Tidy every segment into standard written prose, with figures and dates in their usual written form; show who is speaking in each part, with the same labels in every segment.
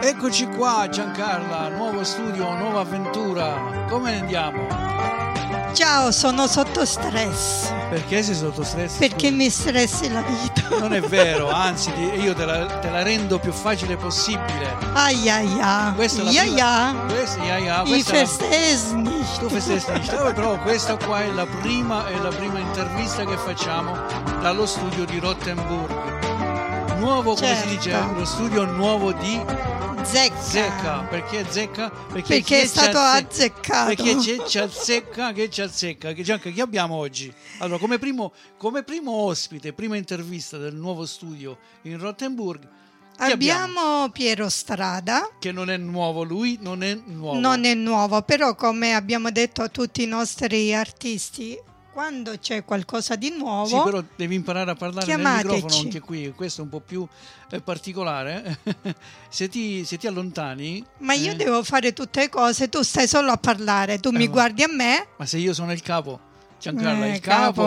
Speaker 1: Eccoci qua Giancarla, nuovo studio, nuova avventura. Come ne andiamo?
Speaker 2: Ciao, sono sotto stress.
Speaker 1: Perché sei sotto stress?
Speaker 2: Perché
Speaker 1: Scusa.
Speaker 2: mi stressi la vita.
Speaker 1: Non è vero, anzi io te la rendo più facile possibile.
Speaker 2: Questa è la
Speaker 1: prima.
Speaker 2: I festest nicht.
Speaker 1: Tu festest nicht. Però questa qua è la prima intervista che facciamo dallo studio di Rottenburg. Nuovo,
Speaker 2: certo.
Speaker 1: Come si dice? Lo studio nuovo di
Speaker 2: Zecca.
Speaker 1: Perché Zecca?
Speaker 2: Perché è stato azzeccato.
Speaker 1: Perché ci azzecca. Gianca, chi abbiamo oggi? Allora, come primo ospite, prima intervista del nuovo studio in Rottenburg,
Speaker 2: abbiamo Piero Strada.
Speaker 1: Che non è nuovo, lui non è nuovo.
Speaker 2: Non è nuovo, però come abbiamo detto a tutti i nostri artisti, quando c'è qualcosa di nuovo,
Speaker 1: sì, però devi imparare a parlare
Speaker 2: chiamateci.
Speaker 1: nel microfono anche qui, questo è un po' più particolare. se ti allontani.
Speaker 2: Ma io devo fare tutte le cose, tu stai solo a parlare, tu mi guardi a me.
Speaker 1: Ma se io sono il capo, Giancarla, il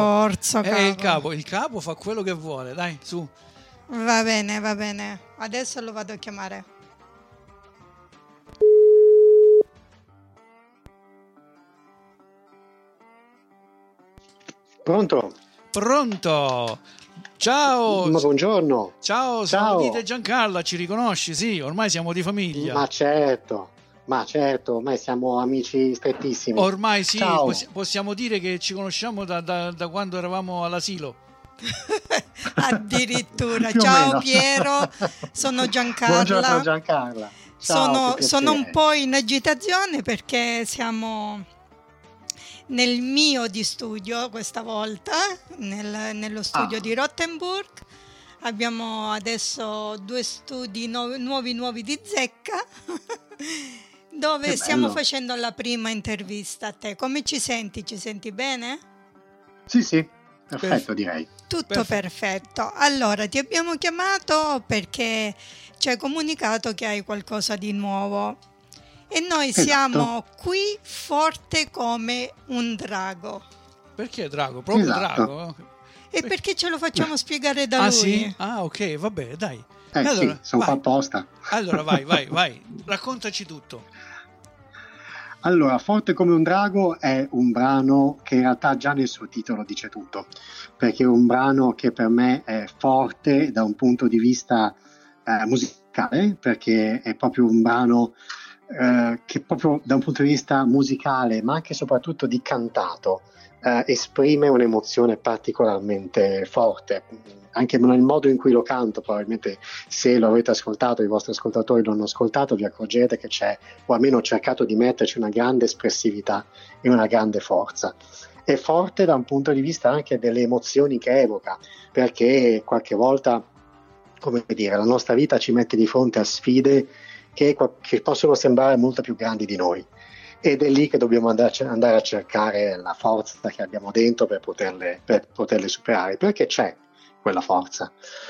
Speaker 1: capo fa quello che vuole, dai, su.
Speaker 2: Va bene, adesso lo vado a chiamare.
Speaker 3: Pronto?
Speaker 1: Ciao!
Speaker 3: Ma buongiorno!
Speaker 1: Ciao, sono Dite Giancarla, ci riconosci? Sì, ormai siamo di famiglia.
Speaker 3: Ma certo, ormai siamo amici strettissimi.
Speaker 1: Ormai sì, possiamo dire che ci conosciamo da quando eravamo all'asilo.
Speaker 2: Addirittura. Ciao Piero, sono Giancarla.
Speaker 3: Buongiorno Giancarla. Ciao,
Speaker 2: sono un po' in agitazione perché siamo nel mio di studio questa volta, nello studio di Rottenburg. Abbiamo adesso 2 studi nuovi di Zecca dove stiamo facendo la prima intervista a te. Come ci senti? Ci senti bene?
Speaker 3: Sì, perfetto direi.
Speaker 2: Tutto perfetto. Allora, ti abbiamo chiamato perché ci hai comunicato che hai qualcosa di nuovo. E noi siamo qui forte come un drago.
Speaker 1: Perché drago? Proprio drago?
Speaker 2: E perché ce lo facciamo spiegare da lui.
Speaker 1: Sì? Ah, ok, vabbè, dai.
Speaker 3: Allora, sì, sono qua apposta.
Speaker 1: Allora, vai, raccontaci tutto.
Speaker 3: Allora, Forte come un drago è un brano che in realtà già nel suo titolo dice tutto, perché è un brano che per me è forte da un punto di vista musicale, perché è proprio un brano che proprio da un punto di vista musicale, ma anche e soprattutto di cantato, esprime un'emozione particolarmente forte, anche nel modo in cui lo canto. Probabilmente se lo avete ascoltato, i vostri ascoltatori lo hanno ascoltato, vi accorgete che c'è, o almeno ho cercato di metterci, una grande espressività e una grande forza. È forte da un punto di vista anche delle emozioni che evoca, perché qualche volta, come dire, la nostra vita ci mette di fronte a sfide che possono sembrare molto più grandi di noi, ed è lì che dobbiamo andare a cercare la forza che abbiamo dentro per poterle superare, perché c'è quella forza.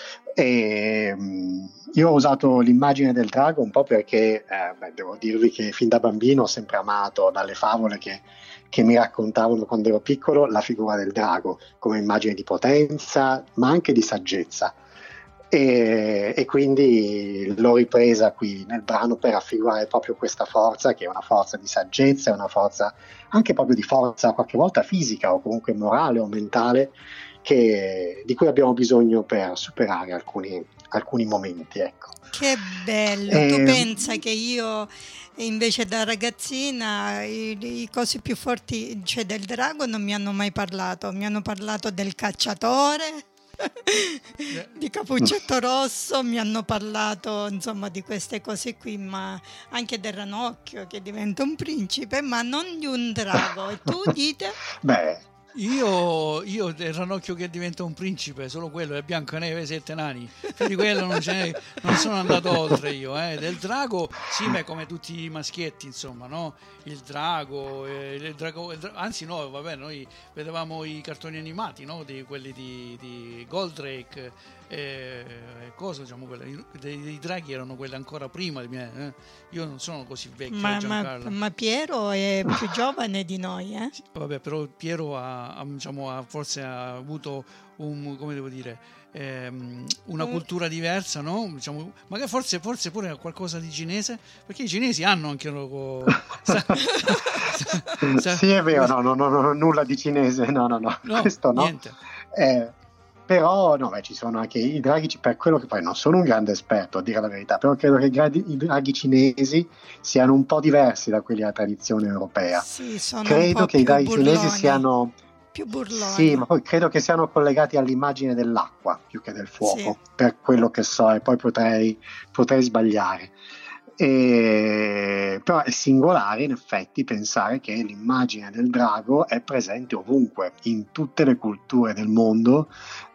Speaker 3: E io ho usato l'immagine del drago un po' perché devo dirvi che fin da bambino ho sempre amato, dalle favole che mi raccontavano quando ero piccolo, la figura del drago come immagine di potenza, ma anche di saggezza. E quindi l'ho ripresa qui nel brano per raffigurare proprio questa forza, che è una forza di saggezza, è una forza anche proprio di forza qualche volta fisica o comunque morale o mentale, di cui abbiamo bisogno per superare alcuni momenti, ecco.
Speaker 2: Che bello! Tu pensa che io invece da ragazzina i cosi più forti, cioè del drago, non mi hanno mai parlato, mi hanno parlato del cacciatore, di Cappuccetto Rosso, mi hanno parlato insomma di queste cose qui, ma anche del ranocchio che diventa un principe, ma non di un drago. E tu dite?
Speaker 1: Io del ranocchio che diventa un principe, solo quello, è Biancaneve e 7 nani, più di quello non sono andato oltre io. Del drago, sì, ma come tutti i maschietti, insomma, no? Il drago, anzi no, vabbè, noi vedevamo i cartoni animati, no? Quelli di Goldrake, cosa, diciamo, dei draghi erano quelli ancora prima di me. Io non sono così vecchio, Giancarlo.
Speaker 2: Ma Piero è più giovane di noi,
Speaker 1: Vabbè, però Piero ha forse ha avuto come devo dire, una cultura diversa, no? Diciamo, magari forse pure qualcosa di cinese, perché i cinesi hanno anche loro.
Speaker 3: Sì, è vero, no, nulla di cinese, no, questo no.
Speaker 1: Niente.
Speaker 3: Però no, ci sono anche i draghi, per quello che poi non sono un grande esperto a dire la verità, però credo che i draghi cinesi siano un po' diversi da quelli della tradizione europea.
Speaker 2: Sì, sono
Speaker 3: credo che i draghi cinesi siano
Speaker 2: più burloni.
Speaker 3: Sì, ma poi credo che siano collegati all'immagine dell'acqua più che del fuoco, per quello che so, e poi potrei sbagliare. Però è singolare in effetti pensare che l'immagine del drago è presente ovunque, in tutte le culture del mondo,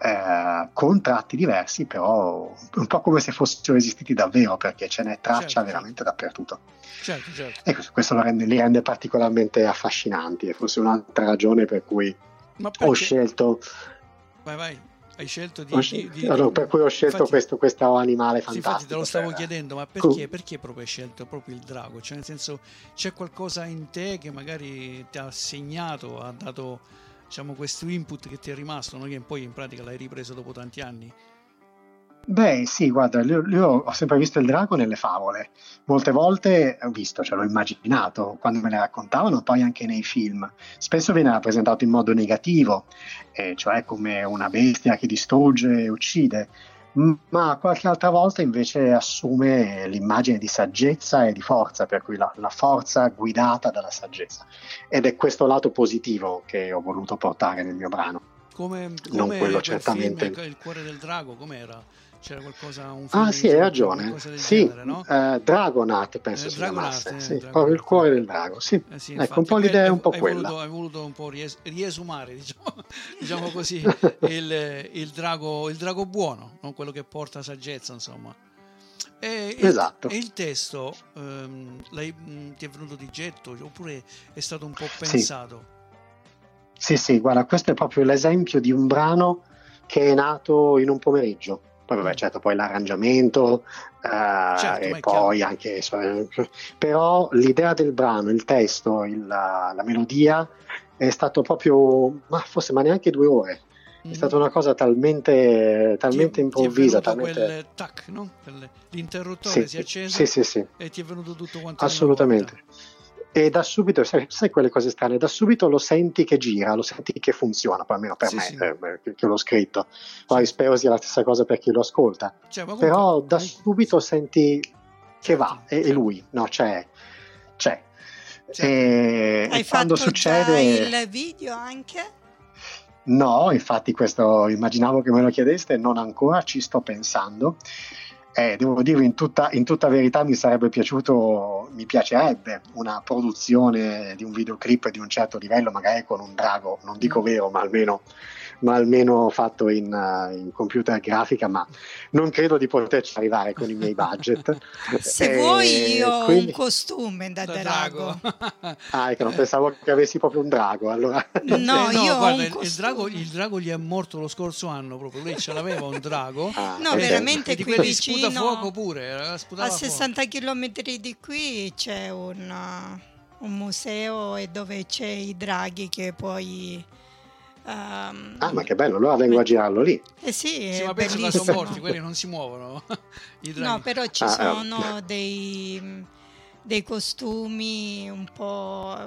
Speaker 3: con tratti diversi, però un po' come se fossero esistiti davvero, perché ce n'è traccia veramente dappertutto.
Speaker 1: Certo.
Speaker 3: E questo li rende particolarmente affascinanti, e forse un'altra ragione per cui ho scelto.
Speaker 1: Vai. Hai scelto
Speaker 3: per cui ho scelto questo animale fantastico.
Speaker 1: Infatti te lo stavo chiedendo, ma perché proprio hai scelto proprio il drago? Cioè, nel senso, c'è qualcosa in te che magari ti ha segnato, ha dato, diciamo, questo input che ti è rimasto, no? Che poi in pratica l'hai ripreso dopo tanti anni?
Speaker 3: Beh, sì, guarda, io ho sempre visto il drago nelle favole. Molte volte ho visto, l'ho immaginato quando me le raccontavano, poi anche nei film. Spesso viene rappresentato in modo negativo, cioè come una bestia che distrugge e uccide, ma qualche altra volta invece assume l'immagine di saggezza e di forza, per cui la forza guidata dalla saggezza. Ed è questo lato positivo che ho voluto portare nel mio brano.
Speaker 1: Come
Speaker 3: non quello certamente.
Speaker 1: Film, Il cuore del drago, com'era? C'era qualcosa, un film
Speaker 3: sì, hai ragione. Sì,
Speaker 1: genere, no?
Speaker 3: Dragonheart penso si chiamasse. Sì, proprio il cuore del drago. Sì.
Speaker 1: Sì,
Speaker 3: Ecco, un po' l'idea è un po' quella.
Speaker 1: Hai voluto un po' riesumare, diciamo così, il drago buono, non quello che porta saggezza, insomma.
Speaker 3: Esatto.
Speaker 1: E il testo ti è venuto di getto oppure è stato un po' pensato?
Speaker 3: Sì, guarda, questo è proprio l'esempio di un brano che è nato in un pomeriggio. Poi certo, poi l'arrangiamento e poi chiaro. Anche però l'idea del brano, il testo, la melodia è stato proprio ma neanche 2 ore. È stata una cosa talmente improvvisa,
Speaker 1: quel tac, no? L'interruttore si è acceso
Speaker 3: sì.
Speaker 1: E ti è venuto tutto quanto
Speaker 3: assolutamente. E da subito, sai quelle cose strane, da subito lo senti che gira, lo senti che funziona, poi almeno per me, che l'ho scritto. Poi spero sia la stessa cosa per chi lo ascolta. Però da subito senti che va, e lui, no, c'è. E
Speaker 2: hai
Speaker 3: quando
Speaker 2: fatto
Speaker 3: succede
Speaker 2: già il video anche?
Speaker 3: No, infatti questo immaginavo che me lo chiedeste, non ancora, ci sto pensando. Devo dire in tutta verità mi piacerebbe una produzione di un videoclip di un certo livello, magari con un drago, non dico vero, ma almeno fatto in computer grafica, ma non credo di poterci arrivare con i miei budget.
Speaker 2: Se vuoi io ho un costume da drago.
Speaker 3: Ecco, non pensavo che avessi proprio un drago, allora.
Speaker 2: No, io
Speaker 1: guarda,
Speaker 2: ho
Speaker 1: il drago gli è morto lo scorso anno, proprio lui ce l'aveva un drago.
Speaker 2: Veramente qui vicino
Speaker 1: fuoco pure,
Speaker 2: a 60 km di qui c'è un museo dove c'è i draghi che poi
Speaker 3: ma che bello, allora vengo a girarlo lì.
Speaker 2: Sì,
Speaker 1: ma penso che sono morti, quelli non si muovono. I draghi.
Speaker 2: No, però ci sono dei costumi un po'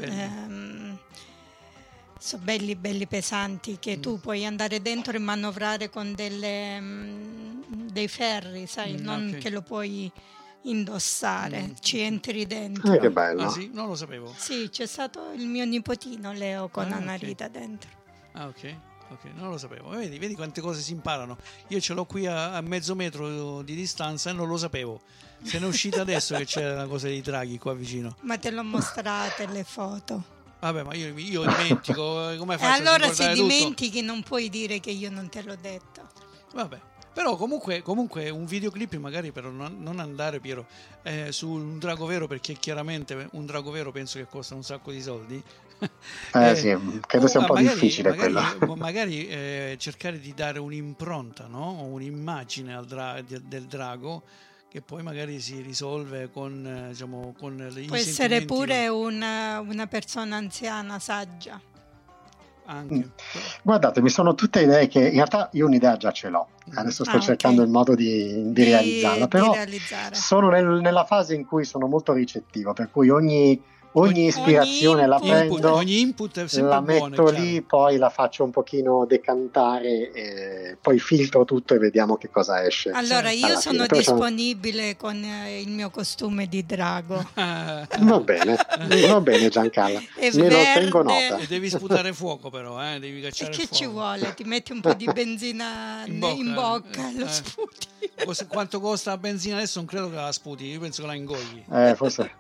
Speaker 2: sono belli pesanti che tu puoi andare dentro e manovrare con dei ferri, sai, non che lo puoi indossare, ci entri dentro.
Speaker 3: Che bello.
Speaker 1: Sì? Non lo sapevo.
Speaker 2: Sì, c'è stato il mio nipotino Leo con Anna Rita dentro.
Speaker 1: Ok, non lo sapevo. Vedi quante cose si imparano. Io ce l'ho qui a mezzo metro di distanza e non lo sapevo. Se ne è uscita adesso che c'era una cosa dei draghi qua vicino.
Speaker 2: Ma te l'ho mostrate le foto.
Speaker 1: Vabbè, ma io dimentico, come faccio
Speaker 2: allora
Speaker 1: a ricordare
Speaker 2: se
Speaker 1: tutto?
Speaker 2: dimentichi non puoi dire che io non te l'ho detto.
Speaker 1: Vabbè, però comunque un videoclip magari per non andare, Piero, su un drago vero, perché chiaramente un drago vero penso che costa un sacco di soldi.
Speaker 3: Sì, credo sia un po' difficile quello.
Speaker 1: Magari cercare di dare un'impronta, no? Un'immagine del drago, che poi magari si risolve con
Speaker 2: può essere pure una persona anziana, saggia.
Speaker 1: anche.
Speaker 3: Guardate, mi sono tutte idee che in realtà io un'idea già ce l'ho. Adesso sto cercando il modo di realizzarla, però sono nella fase in cui sono molto ricettivo, per cui ogni ispirazione la prendo,
Speaker 1: ogni input è sempre
Speaker 3: la
Speaker 1: buono,
Speaker 3: metto lì, poi la faccio un pochino decantare, e poi filtro tutto e vediamo che cosa esce.
Speaker 2: Allora io sono disponibile con il mio costume di drago.
Speaker 3: Va bene Giancarla, me lo tengo nota.
Speaker 1: E devi sputare fuoco però, devi cacciare
Speaker 2: e che
Speaker 1: fuoco.
Speaker 2: Ci vuole? Ti metti un po' di benzina in bocca lo sputi.
Speaker 1: Quanto costa la benzina adesso? Non credo che la sputi, io penso che la ingogli.
Speaker 3: Forse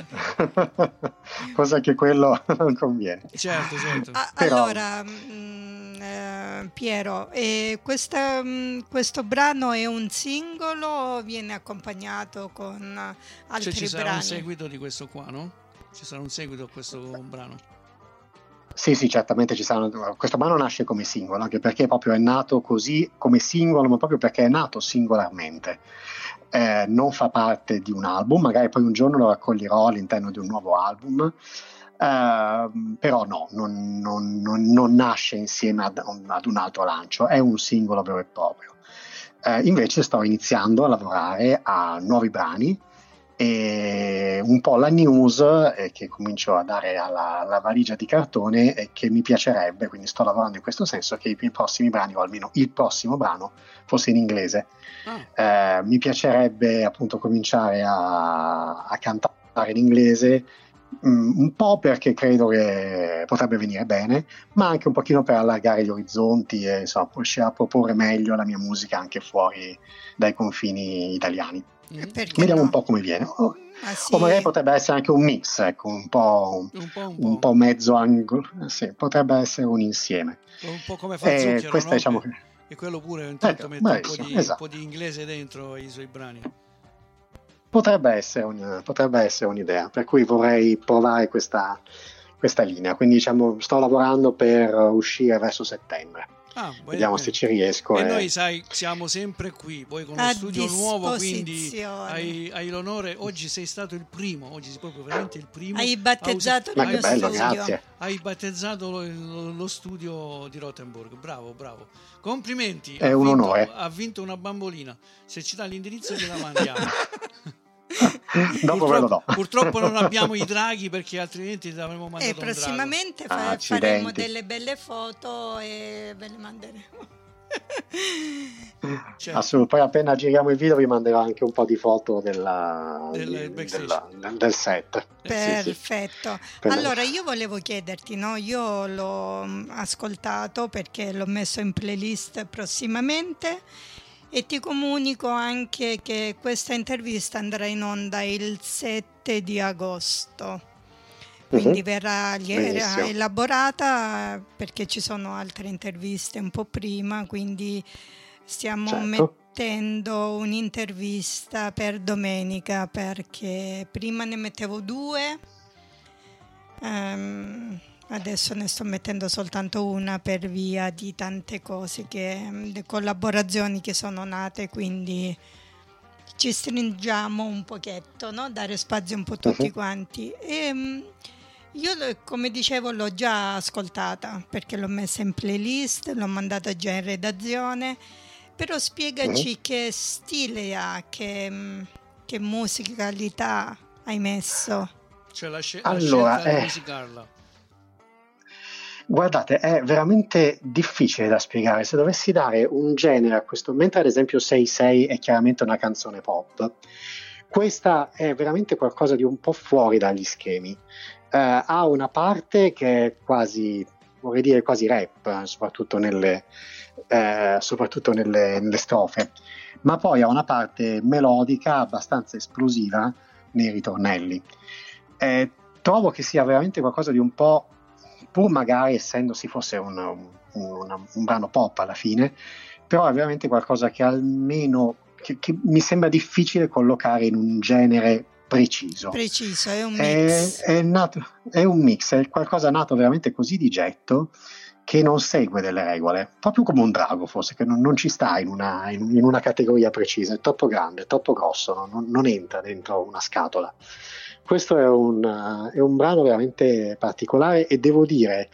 Speaker 3: cosa che quello non conviene.
Speaker 1: Certo.
Speaker 3: Però...
Speaker 2: Allora Piero, questo brano è un singolo o viene accompagnato con altri brani?
Speaker 1: Ci sarà un seguito di questo qua, no? Ci sarà un seguito a questo brano?
Speaker 3: Sì, certamente ci saranno. Questo brano nasce come singolo, anche perché proprio è nato così come singolo, ma proprio perché è nato singolarmente. Non fa parte di un album, magari poi un giorno lo raccoglierò all'interno di un nuovo album, però no, non nasce insieme ad un altro lancio, è un singolo vero e proprio. Invece sto iniziando a lavorare a nuovi brani, e un po' la news che comincio a dare alla valigia di cartone è che mi piacerebbe, quindi sto lavorando in questo senso, che i prossimi brani, o almeno il prossimo brano, fosse in inglese. Mi piacerebbe appunto cominciare a cantare in inglese, un po' perché credo che potrebbe venire bene, ma anche un pochino per allargare gli orizzonti e riuscire a proporre meglio la mia musica anche fuori dai confini italiani. Vediamo un po' come viene. O magari potrebbe essere anche un mix, ecco, un po' mezzo angolo, sì, potrebbe essere un insieme.
Speaker 1: Un po' come fa Zucchero, no?
Speaker 3: Diciamo che...
Speaker 1: E quello pure intanto mette un po' di inglese dentro ai suoi brani.
Speaker 3: Potrebbe essere un'idea, per cui vorrei provare questa linea, quindi diciamo sto lavorando per uscire verso settembre. Vediamo se ci riesco.
Speaker 1: E noi sai, siamo sempre qui, poi con lo studio nuovo, quindi hai l'onore. Oggi sei stato il primo, oggi sei proprio veramente il primo.
Speaker 2: Hai battezzato il mio
Speaker 3: studio.
Speaker 2: Grazie.
Speaker 1: Hai battezzato lo studio di Rothenburg, bravo. Complimenti.
Speaker 3: È un onore.
Speaker 1: Ha vinto una bambolina. Se ci dà l'indirizzo gliela mandiamo. Purtroppo non abbiamo i draghi, perché altrimenti ti avremmo mandato
Speaker 2: prossimamente faremo delle belle foto e ve le manderemo.
Speaker 3: Certo. Poi appena giriamo il video vi manderò anche un po' di foto del set.
Speaker 2: Perfetto. Allora io volevo chiederti, no? Io l'ho ascoltato perché l'ho messo in playlist prossimamente. E ti comunico anche che questa intervista andrà in onda il 7 di agosto, quindi verrà elaborata, perché ci sono altre interviste un po' prima, quindi stiamo mettendo un'intervista per domenica, perché prima ne mettevo 2. Adesso ne sto mettendo soltanto una per via di tante cose, le collaborazioni che sono nate, quindi ci stringiamo un pochetto, no? Dare spazio un po' tutti quanti. E io, come dicevo, l'ho già ascoltata perché l'ho messa in playlist, l'ho mandata già in redazione, però spiegaci che stile ha, che musicalità hai messo.
Speaker 1: Cioè la scelta di musicarla.
Speaker 3: Guardate, è veramente difficile da spiegare. Se dovessi dare un genere a questo, mentre ad esempio 6-6 è chiaramente una canzone pop, questa è veramente qualcosa di un po' fuori dagli schemi. Ha una parte che è quasi, vorrei dire quasi rap, soprattutto nelle strofe, ma poi ha una parte melodica abbastanza esplosiva nei ritornelli. Trovo che sia veramente qualcosa di un po', pur magari essendosi fosse un brano pop alla fine, però è veramente qualcosa che almeno che mi sembra difficile collocare in un genere preciso,
Speaker 2: è un mix.
Speaker 3: È un mix, è qualcosa nato veramente così di getto, che non segue delle regole, proprio come un drago forse, che non ci sta in una categoria precisa, è troppo grande, è troppo grosso, non entra dentro una scatola. Questo è un brano veramente particolare, e devo dire,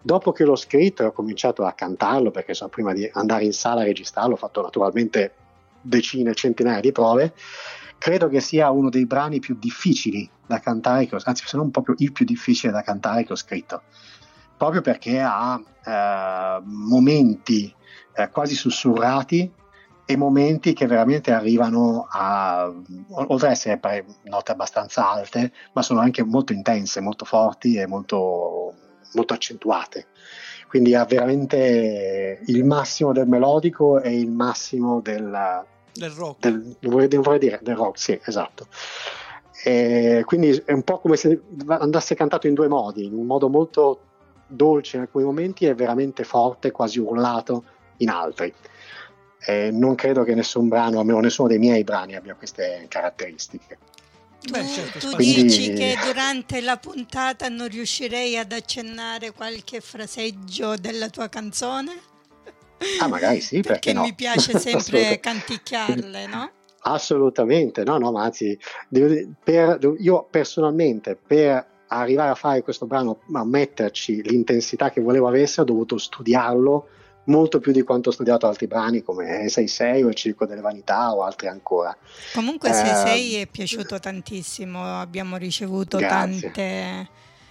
Speaker 3: Dopo che l'ho scritto e ho cominciato a cantarlo, perché insomma, prima di andare in sala a registrarlo ho fatto naturalmente decine, centinaia di prove, credo che sia uno dei brani più difficili da cantare, anzi se non proprio il più difficile da cantare che ho scritto, proprio perché ha momenti quasi sussurrati e momenti che veramente arrivano oltre ad essere note abbastanza alte, ma sono anche molto intense, molto forti e molto accentuate. Quindi ha veramente il massimo del melodico e il massimo del
Speaker 1: rock.
Speaker 3: Vorrei dire del rock, sì, esatto. E quindi è un po' come se andasse cantato in due modi, in un modo molto dolce in alcuni momenti e veramente forte, quasi urlato in altri. Non credo che nessun brano, almeno nessuno dei miei brani, abbia queste caratteristiche.
Speaker 2: Tu dici che durante la puntata non riuscirei ad accennare qualche fraseggio della tua canzone?
Speaker 3: Magari sì, perché no?
Speaker 2: Mi piace sempre canticchiarle, no?
Speaker 3: Assolutamente, no, ma anzi, io personalmente per arrivare a fare questo brano, a metterci l'intensità che volevo avesse, ho dovuto studiarlo molto più di quanto ho studiato altri brani come 6-6 o Il Circo delle Vanità o altri ancora.
Speaker 2: Comunque 6-6 è piaciuto tantissimo, abbiamo ricevuto tante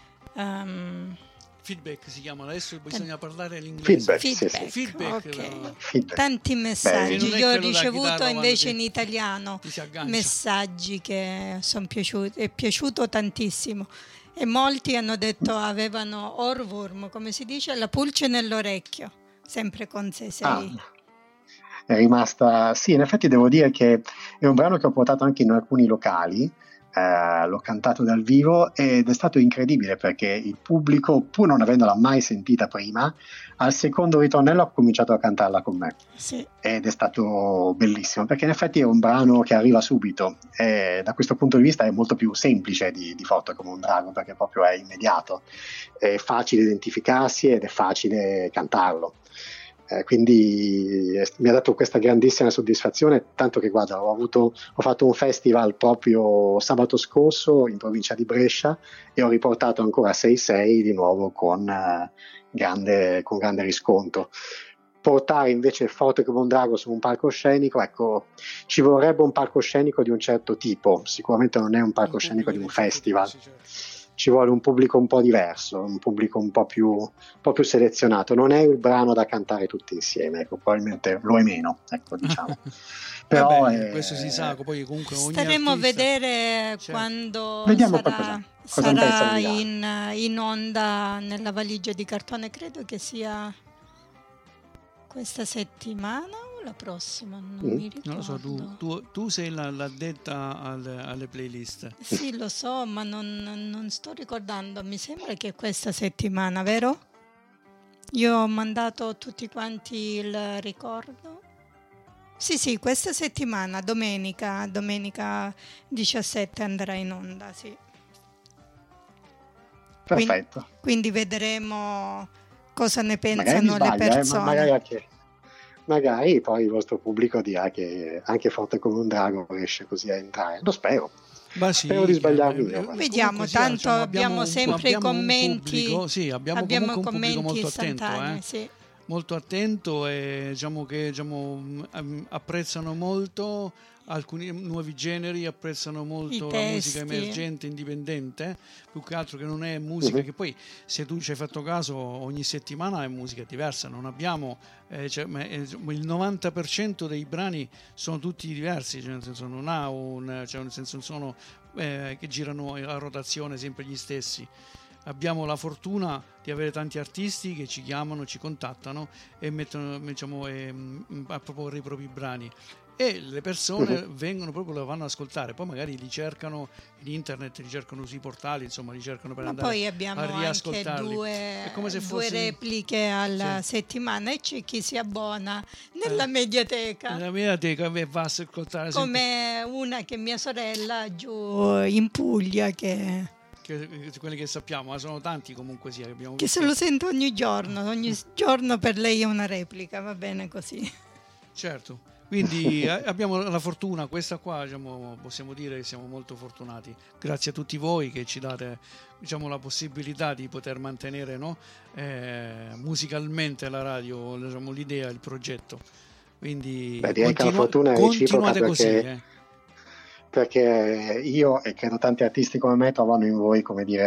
Speaker 1: feedback si chiama, adesso bisogna parlare l'inglese.
Speaker 2: Feedback. Okay. Tanti messaggi. Io ho ricevuto invece in italiano messaggi che sono piaciuti, è piaciuto tantissimo. E molti hanno detto avevano Ohrwurm, come si dice, la pulce nell'orecchio, sempre con 6-6.
Speaker 3: È rimasta, sì, in effetti devo dire che è un brano che ho portato anche in alcuni locali, l'ho cantato dal vivo ed è stato incredibile perché il pubblico, pur non avendola mai sentita prima, al secondo ritornello ha cominciato a cantarla con me.
Speaker 2: Sì.
Speaker 3: Ed è stato bellissimo perché in effetti è un brano che arriva subito e da questo punto di vista è molto più semplice di Forte come un drago, perché proprio è immediato, è facile identificarsi ed è facile cantarlo. Quindi mi ha dato questa grandissima soddisfazione, tanto che guarda, ho fatto un festival proprio sabato scorso in provincia di Brescia e ho riportato ancora 6-6 di nuovo con grande riscontro. Portare invece Forte come un drago su un palcoscenico, ecco, ci vorrebbe un palcoscenico di un certo tipo, sicuramente non è un palcoscenico di un festival. Ci vuole un pubblico un po' diverso, un pubblico un po' più selezionato. Non è il brano da cantare tutti insieme, ecco, probabilmente lo è meno, ecco, diciamo. Però
Speaker 1: questo si sa, poi comunque ogni
Speaker 2: staremo a vedere quando sarà in onda nella valigia di cartone, credo che sia questa settimana o la prossima, non mi ricordo.
Speaker 1: Non lo so, tu sei l'addetta alle playlist.
Speaker 2: Sì, lo so, ma non sto ricordando, mi sembra che è questa settimana, vero? Io ho mandato a tutti quanti il ricordo. Sì, questa settimana, domenica 17 andrà in onda, sì.
Speaker 3: Perfetto.
Speaker 2: Quindi vedremo cosa ne pensano le persone.
Speaker 3: Magari poi il vostro pubblico dirà che anche Forte come un drago riesce così a entrare. Lo spero. Spero di sbagliarmi.
Speaker 2: Vediamo, tanto abbiamo sempre i commenti.
Speaker 1: Abbiamo un pubblico molto attento,
Speaker 2: sì.
Speaker 1: Molto attento e diciamo che apprezzano molto alcuni nuovi generi, apprezzano molto la musica emergente, indipendente, più che altro che non è musica che poi, se tu ci hai fatto caso, ogni settimana è musica diversa, non abbiamo il 90% dei brani sono tutti diversi, cioè nel senso non ha nel senso non sono che girano a rotazione sempre gli stessi. Abbiamo la fortuna di avere tanti artisti che ci chiamano, ci contattano e a proporre i propri brani e le persone vengono proprio, lo vanno ad ascoltare, poi magari li cercano in internet, li cercano sui portali, insomma li cercano per andare
Speaker 2: poi abbiamo
Speaker 1: a riascoltarli.
Speaker 2: Anche due repliche alla settimana e c'è chi si abbona nella mediateca.
Speaker 1: Nella mediateca va a ascoltare
Speaker 2: come una che mia sorella giù in Puglia che
Speaker 1: quelli che sappiamo, ma sono tanti comunque sia
Speaker 2: che se lo sento ogni giorno per lei è una replica, va bene così.
Speaker 1: Certo, Quindi abbiamo la fortuna, questa qua, diciamo, possiamo dire che siamo molto fortunati. Grazie a tutti voi che ci date, diciamo, la possibilità di poter mantenere, no? Musicalmente la radio, diciamo, l'idea, il progetto. Quindi
Speaker 3: direi che la fortuna è reciproca,
Speaker 1: continuate così.
Speaker 3: Perché io e credo tanti artisti come me trovano in voi, come dire,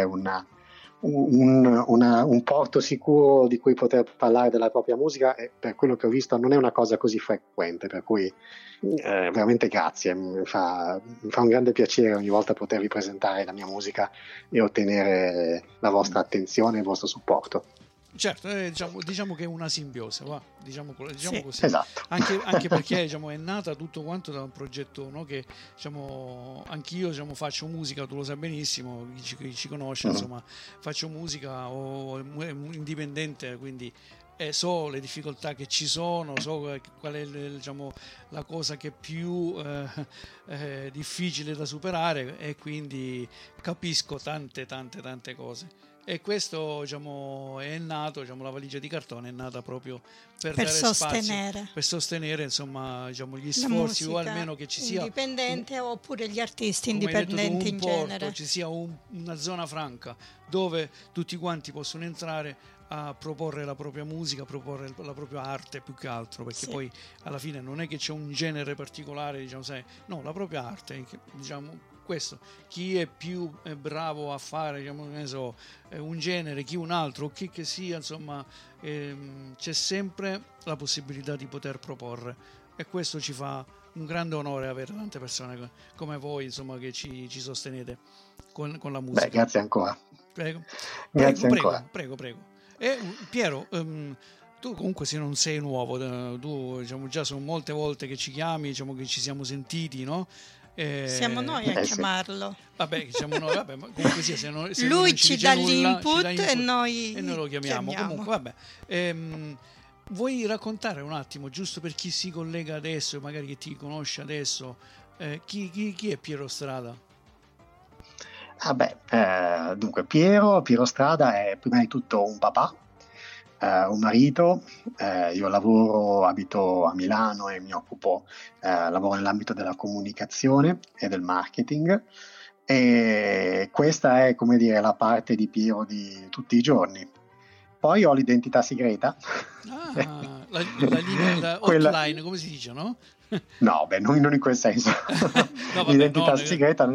Speaker 3: un porto sicuro di cui poter parlare della propria musica, e per quello che ho visto non è una cosa così frequente, per cui veramente grazie, mi fa un grande piacere ogni volta poter ripresentare la mia musica e ottenere la vostra attenzione e il vostro supporto.
Speaker 1: Certo, diciamo che è una simbiosi, diciamo
Speaker 3: sì,
Speaker 1: così.
Speaker 3: Esatto.
Speaker 1: Anche perché diciamo, è nata tutto quanto da un progetto, no? Che diciamo, anch'io diciamo, faccio musica, tu lo sai benissimo, chi ci conosce, insomma, faccio musica indipendente, quindi so le difficoltà che ci sono, so qual è diciamo, la cosa che è più difficile da superare, e quindi capisco tante cose. E questo diciamo, è nato, diciamo, la valigia di cartone è nata proprio per dare
Speaker 2: sostenere.
Speaker 1: spazio, per sostenere insomma, diciamo, gli sforzi, o almeno che ci sia
Speaker 2: indipendente oppure gli artisti
Speaker 1: come
Speaker 2: indipendenti
Speaker 1: tu,
Speaker 2: in
Speaker 1: porto,
Speaker 2: genere.
Speaker 1: ci sia una zona franca dove tutti quanti possono entrare a proporre la propria musica, proporre la propria arte, più che altro, perché poi alla fine non è che c'è un genere particolare, diciamo, sai, no, la propria arte, diciamo, questo, chi è più bravo a fare, diciamo, ne so, un genere, chi un altro, chi che sia, insomma, c'è sempre la possibilità di poter proporre, e questo ci fa un grande onore avere tante persone come voi, insomma, che ci sostenete con la musica.
Speaker 3: Beh, grazie ancora.
Speaker 1: Prego. Prego. E Piero, tu comunque, se non sei nuovo, tu diciamo, già sono molte volte che ci chiami, diciamo che ci siamo sentiti, no?
Speaker 2: Siamo noi a chiamarlo.
Speaker 1: Vabbè, siamo noi, vabbè, ma comunque sia, se
Speaker 2: lui
Speaker 1: non
Speaker 2: ci dà l'input
Speaker 1: e
Speaker 2: noi
Speaker 1: lo chiamiamo. Comunque, vabbè. Vuoi raccontare un attimo, giusto per chi si collega adesso, magari che ti conosce adesso, chi è Piero Strada?
Speaker 3: Dunque Piero Strada è prima di tutto un papà, un marito, io abito a Milano e mi occupo, lavoro nell'ambito della comunicazione e del marketing, e questa è, come dire, la parte di Piero di tutti i giorni. Poi ho l'identità segreta.
Speaker 1: La linea hotline, come si dice, no?
Speaker 3: No, non in quel senso. L'identità segreta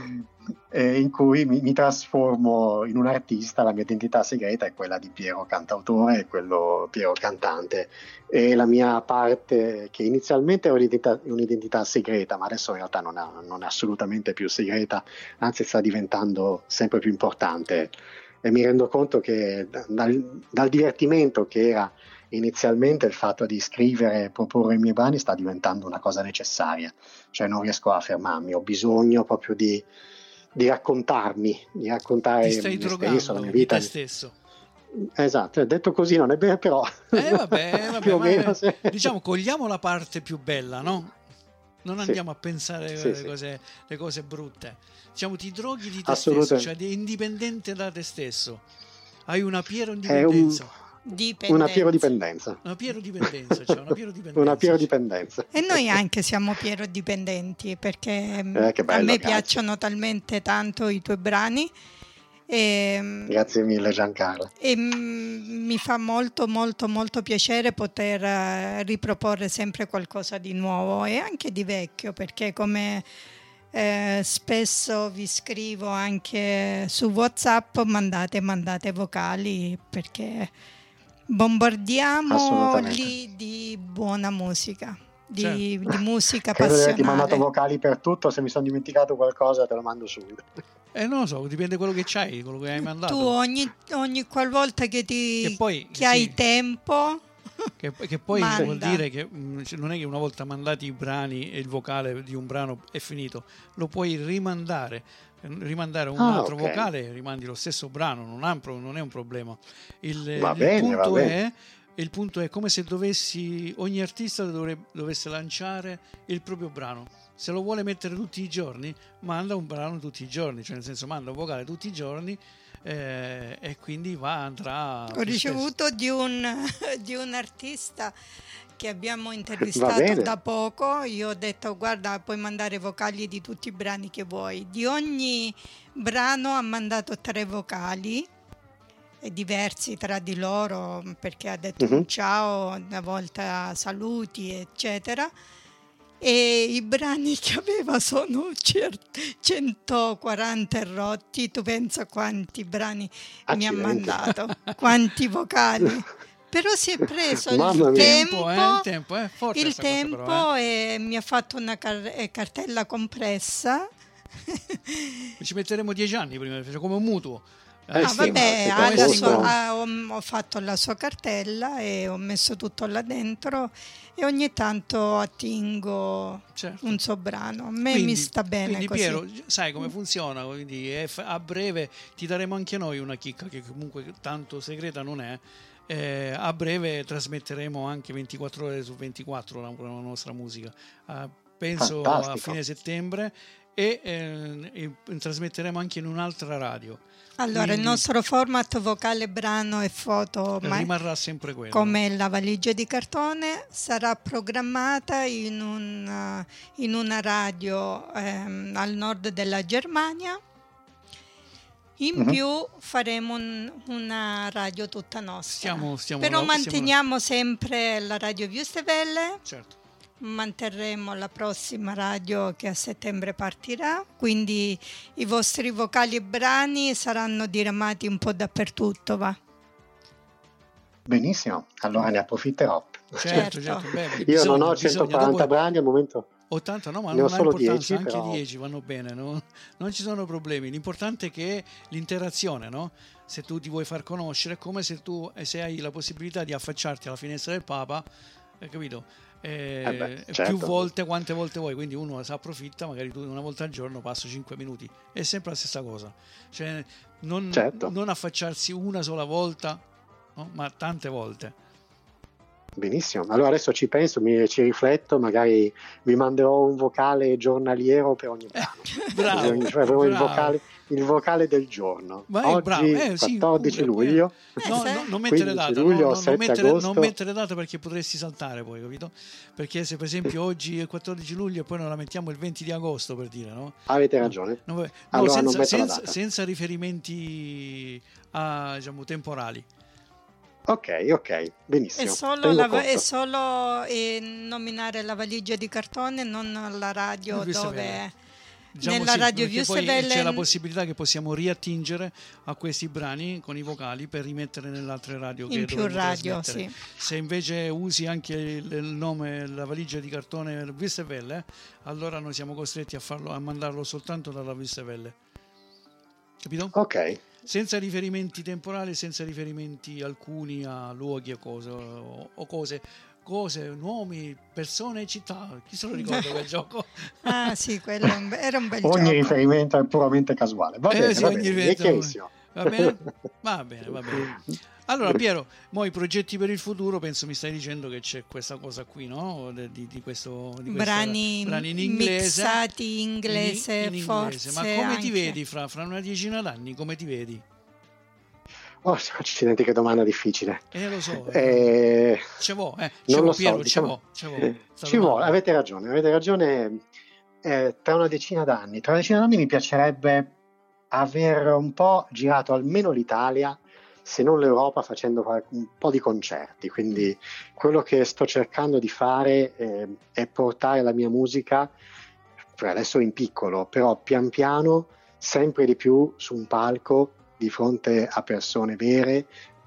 Speaker 3: in cui mi trasformo in un artista. La mia identità segreta è quella di Piero cantautore e quello Piero cantante, e la mia parte, che inizialmente è un'identità segreta, ma adesso in realtà non è assolutamente più segreta, anzi sta diventando sempre più importante, e mi rendo conto che dal divertimento che era inizialmente il fatto di scrivere e proporre i miei brani sta diventando una cosa necessaria, cioè non riesco a fermarmi, ho bisogno proprio di raccontare
Speaker 1: ti stai
Speaker 3: me stesso, la mia vita.
Speaker 1: Di te stesso.
Speaker 3: Esatto, detto così non è bene, però
Speaker 1: vabbè,
Speaker 3: più o meno, sì.
Speaker 1: Diciamo, cogliamo la parte più bella, no? Non andiamo a pensare le cose brutte. Diciamo, ti droghi di te stesso, cioè indipendente da te stesso. Hai una Piero indipendenza.
Speaker 3: Una Piero dipendenza.
Speaker 1: Una Piero dipendenza.
Speaker 3: Una Piero dipendenza.
Speaker 2: E noi anche siamo Piero dipendenti, perché
Speaker 3: che bello,
Speaker 2: a me
Speaker 3: grazie.
Speaker 2: piacciono talmente tanto i tuoi brani.
Speaker 3: Grazie mille Giancarlo.
Speaker 2: E mi fa molto piacere poter riproporre sempre qualcosa di nuovo e anche di vecchio, perché come spesso vi scrivo anche su WhatsApp, mandate vocali, perché bombardiamo lì di buona musica, di musica passionale.
Speaker 3: Ti ho mandato vocali per tutto, se mi sono dimenticato qualcosa te lo mando subito.
Speaker 1: Non lo so, dipende quello che c'hai, quello che hai mandato.
Speaker 2: Tu ogni qualvolta che hai tempo,
Speaker 1: che poi
Speaker 2: manda.
Speaker 1: Vuol dire che non è che una volta mandati i brani e il vocale di un brano è finito, lo puoi rimandare un altro vocale, rimandi lo stesso brano, non è un problema. Il punto è come se ogni artista dovesse lanciare il proprio brano. Se lo vuole mettere tutti i giorni, manda un brano tutti i giorni, cioè nel senso manda un vocale tutti i giorni, e quindi andrà.
Speaker 2: Ho ricevuto di un artista che abbiamo
Speaker 3: Va
Speaker 2: intervistato
Speaker 3: bene.
Speaker 2: da poco, io ho detto guarda, puoi mandare vocali di tutti i brani che vuoi. Di ogni brano ha mandato 3 vocali diversi tra di loro, perché ha detto un
Speaker 3: Mhm.
Speaker 2: ciao, una volta saluti, eccetera. E i brani che aveva sono 140 rotti. Tu pensa quanti brani mi ha
Speaker 3: Accidenti.
Speaker 2: mandato, quanti vocali. Però si è preso
Speaker 3: Mamma
Speaker 2: il
Speaker 3: mia.
Speaker 1: Il tempo, forte
Speaker 2: il
Speaker 1: sta cosa però,
Speaker 2: tempo e mi ha fatto una cartella compressa.
Speaker 1: Ci metteremo 10 anni prima, cioè come un mutuo.
Speaker 3: Sì,
Speaker 2: Vabbè,
Speaker 3: ma
Speaker 2: ha
Speaker 3: se
Speaker 2: la
Speaker 3: costa-
Speaker 2: ho fatto la sua cartella e ho messo tutto là dentro e ogni tanto attingo
Speaker 1: Certo.
Speaker 2: un suo brano. A me mi sta bene
Speaker 1: quindi
Speaker 2: così.
Speaker 1: Piero, sai come funziona, quindi a breve ti daremo anche noi una chicca che comunque tanto segreta non è. A breve trasmetteremo anche 24 ore su 24 la nostra musica. Penso a
Speaker 3: Fantastico.
Speaker 1: fine settembre e trasmetteremo anche in un'altra radio.
Speaker 2: Allora,
Speaker 1: Quindi
Speaker 2: il nostro format vocale, brano e foto,
Speaker 1: rimarrà sempre quello.
Speaker 2: come la valigia di cartone, sarà programmata in una radio al nord della Germania. In più faremo una radio tutta nostra. Però manteniamo sempre la radio Wüstewelle.
Speaker 1: Certo.
Speaker 2: Manterremo la prossima radio che a settembre partirà, quindi i vostri vocali e brani saranno diramati un po' dappertutto, va?
Speaker 3: Benissimo, allora ne approfitterò.
Speaker 1: Certo.
Speaker 3: Io non ho 140 brani al momento.
Speaker 1: 80 no, ma
Speaker 3: ne ho
Speaker 1: non ha
Speaker 3: solo
Speaker 1: importanza,
Speaker 3: 10,
Speaker 1: anche
Speaker 3: però
Speaker 1: 10 vanno bene, no? Non ci sono problemi. L'importante è che l'interazione, no? Se tu ti vuoi far conoscere, è come se hai la possibilità di affacciarti alla finestra del Papa, hai capito?
Speaker 3: certo.
Speaker 1: Più volte, quante volte vuoi, quindi uno si approfitta, magari tu una volta al giorno passo 5 minuti, è sempre la stessa cosa, cioè non affacciarsi una sola volta, no? Ma tante volte.
Speaker 3: Benissimo, allora adesso ci penso, ci rifletto, magari vi manderò un vocale giornaliero per ogni brano.
Speaker 1: Bravo.
Speaker 3: Il vocale del giorno.
Speaker 1: Oggi
Speaker 3: 14 luglio.
Speaker 1: Non mettere data,
Speaker 3: luglio,
Speaker 1: non mettere data perché potresti saltare poi, capito? Perché se per esempio oggi è il 14 luglio e poi non la mettiamo il 20 di agosto, per dire, no?
Speaker 3: Avete ragione.
Speaker 1: Allora senza riferimenti diciamo, temporali.
Speaker 3: Ok, benissimo.
Speaker 2: È solo nominare la valigia di cartone, non la radio dove...
Speaker 1: Diciamo
Speaker 2: nella radio Wüstewelle
Speaker 1: c'è la possibilità che possiamo riattingere a questi brani con i vocali per rimettere nelle altre radio
Speaker 2: in più radio, sì.
Speaker 1: Se invece usi anche il nome, la valigia di cartone Wüstewelle, allora noi siamo costretti a mandarlo soltanto dalla Wüstewelle, capito?
Speaker 3: Ok.
Speaker 1: Senza riferimenti temporali, senza riferimenti alcuni a luoghi o cose, nomi, persone e città. Chi se lo ricorda quel gioco?
Speaker 2: Ah sì, quello era un bel
Speaker 3: ogni
Speaker 2: gioco.
Speaker 3: riferimento è puramente casuale. Va bene, è chiarissimo.
Speaker 1: Va bene. Allora Piero, mo i progetti per il futuro, penso mi stai dicendo che c'è questa cosa qui, no? Di
Speaker 2: brani in inglese, mixati in inglese. Forse
Speaker 1: ma come
Speaker 2: anche
Speaker 1: ti vedi fra una decina d'anni? Come ti vedi?
Speaker 3: Oh, accidenti, che domanda difficile.
Speaker 1: Lo so.
Speaker 3: Non lo so,
Speaker 1: Piero,
Speaker 3: diciamo, ci vuole, avete ragione. Tra una decina d'anni mi piacerebbe aver un po' girato almeno l'Italia, se non l'Europa, facendo un po' di concerti. Quindi quello che sto cercando di fare è portare la mia musica, per adesso in piccolo, però pian piano, sempre di più su un palco di fronte a persone vere,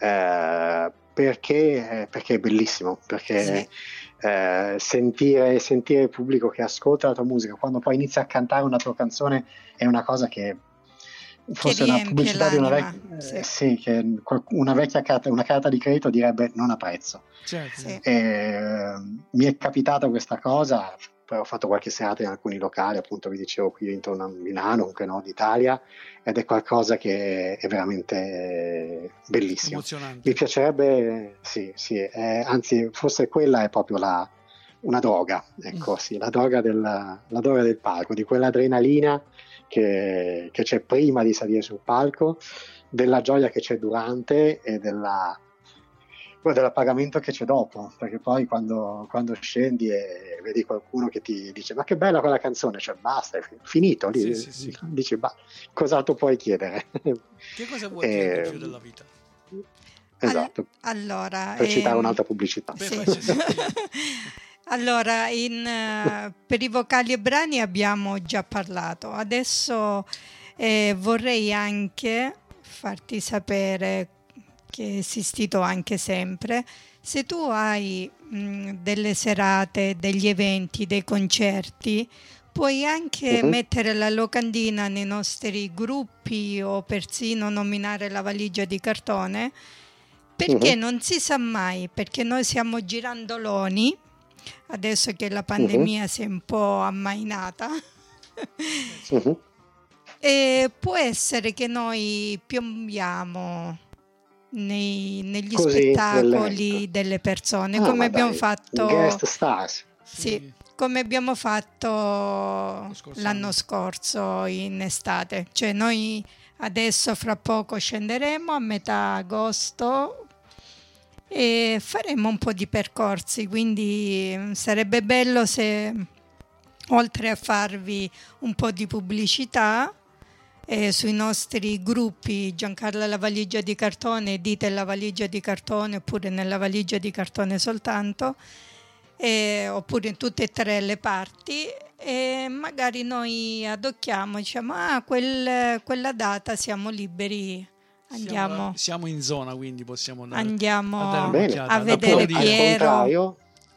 Speaker 3: perché è bellissimo, perché sentire il pubblico che ascolta la tua musica, quando poi inizia a cantare una tua canzone, è una cosa che forse una pubblicità di che una vecchia carta di credito direbbe non a prezzo.
Speaker 1: Certo. Sì.
Speaker 3: Mi è capitata questa cosa, poi ho fatto qualche serata in alcuni locali, appunto vi dicevo qui intorno a Milano, comunque no, d'Italia, ed è qualcosa che è veramente bellissimo.
Speaker 1: Emozionante.
Speaker 3: Mi piacerebbe, anzi forse quella è proprio una droga, ecco, la droga del palco, di quell'adrenalina che c'è prima di salire sul palco, della gioia che c'è durante e quello dell'appagamento che c'è dopo, perché poi quando scendi e vedi qualcuno che ti dice ma che bella quella canzone, cioè basta, è finito lì,
Speaker 1: Sì.
Speaker 3: dici cos'altro puoi chiedere?
Speaker 1: Che cosa vuoi chiedere più della vita?
Speaker 3: Esatto.
Speaker 2: Allora,
Speaker 3: per citare un'altra pubblicità.
Speaker 2: Sì. Allora, per i vocali e brani abbiamo già parlato. Adesso vorrei anche farti sapere che è esistito anche sempre. Se tu hai delle serate, degli eventi, dei concerti, puoi anche mettere la locandina nei nostri gruppi o persino nominare la valigia di cartone, perché non si sa mai, perché noi siamo girandoloni, adesso che la pandemia si è un po' ammainata, e può essere che noi piombiamo negli spettacoli delle persone, come abbiamo fatto
Speaker 3: guest stars.
Speaker 2: Sì, come abbiamo fatto l'anno scorso in estate. Cioè noi adesso fra poco scenderemo a metà agosto e faremo un po' di percorsi, quindi sarebbe bello se, oltre a farvi un po' di pubblicità sui nostri gruppi Giancarla la valigia di cartone, dite la valigia di cartone oppure nella valigia di cartone soltanto, oppure in tutte e tre le parti, e magari noi adocchiamo, diciamo quella data siamo liberi, andiamo.
Speaker 1: Siamo in zona, quindi possiamo andare,
Speaker 2: andiamo
Speaker 1: a
Speaker 2: vedere Piero.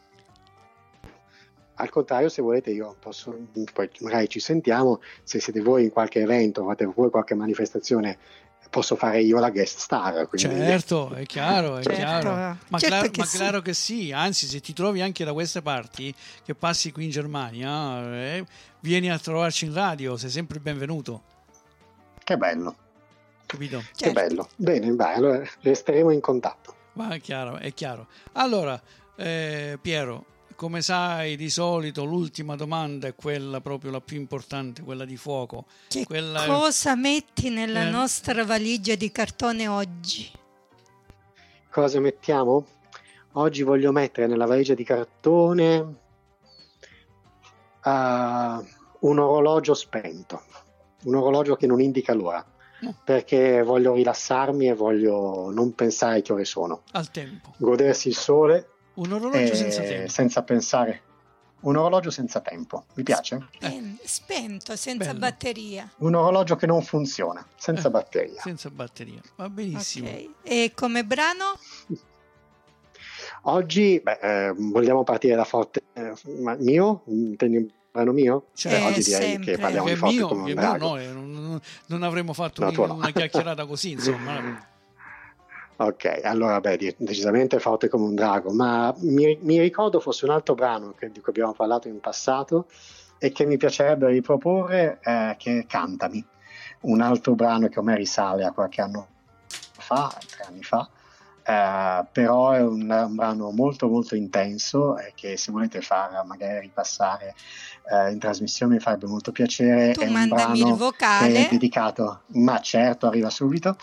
Speaker 3: Al contrario, se volete io posso, poi magari ci sentiamo, se siete voi in qualche evento, fate voi qualche manifestazione, posso fare io la guest star. Quindi...
Speaker 1: Certo, è chiaro, Ma,
Speaker 2: certo
Speaker 1: claro che sì, anzi se ti trovi anche da queste parti, che passi qui in Germania, vieni a trovarci in radio, sei sempre benvenuto.
Speaker 3: Che bello.
Speaker 1: Capito?
Speaker 2: Certo.
Speaker 3: Che bello. Bene, allora resteremo in contatto.
Speaker 1: Ma è chiaro. Allora, Piero, come sai, di solito l'ultima domanda è quella proprio la più importante, quella di fuoco.
Speaker 2: Cosa metti nella nostra valigia di cartone oggi?
Speaker 3: Cosa mettiamo? Oggi voglio mettere nella valigia di cartone un orologio spento, un orologio che non indica l'ora, perché voglio rilassarmi e voglio non pensare che ore sono.
Speaker 1: Al tempo.
Speaker 3: Godersi il sole.
Speaker 1: Un orologio senza tempo.
Speaker 3: Senza pensare. Un orologio senza tempo. Mi piace?
Speaker 2: Spento, senza batteria.
Speaker 3: Un orologio che non funziona, senza batteria.
Speaker 1: Senza batteria. Va benissimo.
Speaker 2: Okay. E come brano?
Speaker 3: Oggi vogliamo partire da Forte mio? Intendi un brano mio? Oggi direi
Speaker 2: sempre.
Speaker 3: che parliamo di Forte come un drago.
Speaker 1: Non avremmo fatto una chiacchierata così, insomma.
Speaker 3: Ok, allora decisamente Forte come un drago, ma mi ricordo fosse un altro brano di cui abbiamo parlato in passato e che mi piacerebbe riproporre, che è Cantami, un altro brano che ormai risale a qualche anno fa, 3 anni fa, però è un brano molto molto intenso e che se volete far magari ripassare in trasmissione mi farebbe molto piacere.
Speaker 2: Tu
Speaker 3: è
Speaker 2: mandami
Speaker 3: un
Speaker 2: il vocale.
Speaker 3: è dedicato, ma certo arriva subito,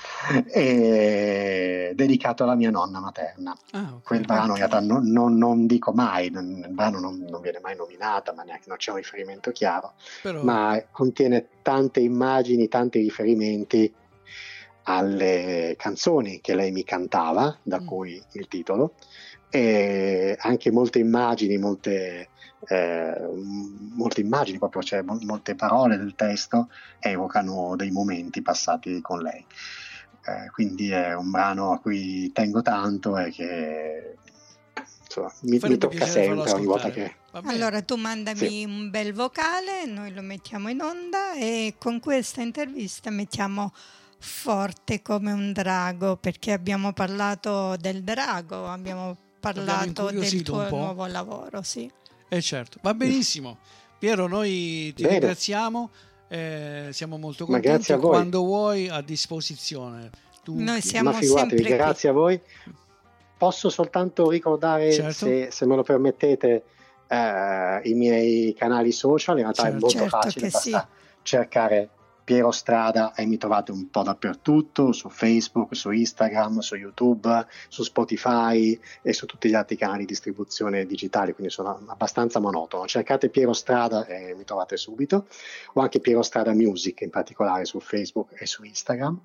Speaker 3: è dedicato alla mia nonna materna. Quel brano in realtà non dico mai, il brano non viene mai nominata, ma neanche non c'è un riferimento chiaro, ma contiene tante immagini, tanti riferimenti alle canzoni che lei mi cantava, da cui il titolo, e anche molte immagini, molte immagini proprio, cioè molte parole del testo evocano dei momenti passati con lei, quindi è un brano a cui tengo tanto e che insomma, mi tocca sempre ogni volta che...
Speaker 2: Allora tu mandami un bel vocale, noi lo mettiamo in onda e con questa intervista mettiamo Forte come un drago, perché abbiamo parlato del drago, abbiamo parlato del tuo nuovo lavoro. Sì.
Speaker 1: Certo, va benissimo. Piero, noi ti ringraziamo, siamo molto contenti. Quando vuoi, a disposizione.
Speaker 2: Noi siamo sempre qui.
Speaker 3: Grazie a voi. Posso soltanto ricordare, se me lo permettete, i miei canali social. In realtà è molto facile, basta cercare Piero Strada, e mi trovate un po' dappertutto, su Facebook, su Instagram, su YouTube, su Spotify e su tutti gli altri canali di distribuzione digitali, quindi sono abbastanza monotono. Cercate Piero Strada e mi trovate subito, o anche Piero Strada Music in particolare su Facebook e su Instagram.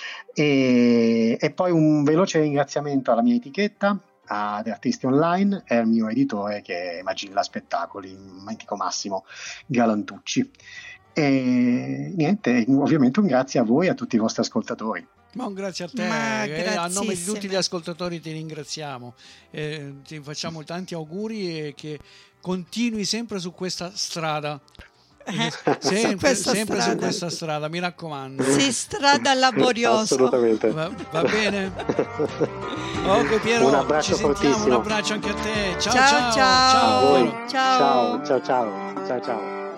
Speaker 3: E poi un veloce ringraziamento alla mia etichetta, ad Artisti Online, e al mio editore che è Magilla Spettacoli, mitico Massimo Galantucci. E niente, ovviamente un grazie a voi e a tutti i vostri ascoltatori.
Speaker 1: Ma un grazie a te, a nome di tutti gli ascoltatori ti ringraziamo, ti facciamo tanti auguri e che continui sempre su questa strada. Sempre su questa strada, mi raccomando.
Speaker 2: Sì, strada laboriosa.
Speaker 3: Assolutamente.
Speaker 1: Va bene. Ok Piero,
Speaker 3: un abbraccio
Speaker 1: ci sentiamo,
Speaker 3: fortissimo.
Speaker 1: un abbraccio anche a te.
Speaker 2: Ciao.
Speaker 3: Ciao.